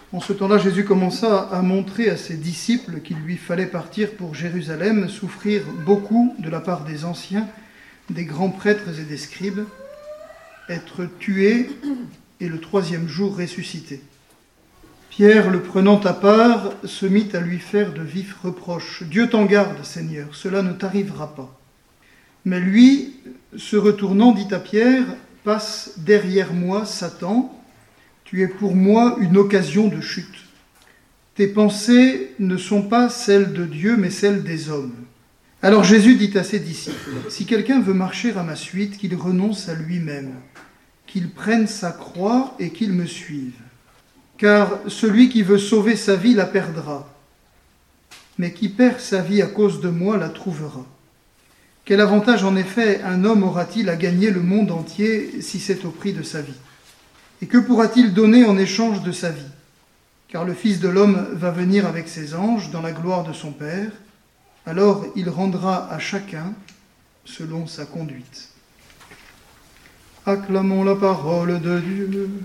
En ce temps-là, Jésus commença à montrer à ses disciples qu'il lui fallait partir pour Jérusalem, souffrir beaucoup de la part des anciens, des grands prêtres et des scribes, être tué et le 3e jour ressuscité. Pierre, le prenant à part, se mit à lui faire de vifs reproches. « Dieu t'en garde, Seigneur, cela ne t'arrivera pas. » Mais lui, se retournant, dit à Pierre, « Passe derrière moi, Satan, tu es pour moi une occasion de chute. Tes pensées ne sont pas celles de Dieu, mais celles des hommes. » Alors Jésus dit à ses disciples, « Si quelqu'un veut marcher à ma suite, qu'il renonce à lui-même, qu'il prenne sa croix et qu'il me suive. Car celui qui veut sauver sa vie la perdra, mais qui perd sa vie à cause de moi la trouvera. Quel avantage en effet un homme aura-t-il à gagner le monde entier si c'est au prix de sa vie? Et que pourra-t-il donner en échange de sa vie? Car le Fils de l'homme va venir avec ses anges dans la gloire de son Père, alors il rendra à chacun selon sa conduite. » Acclamons la parole de Dieu.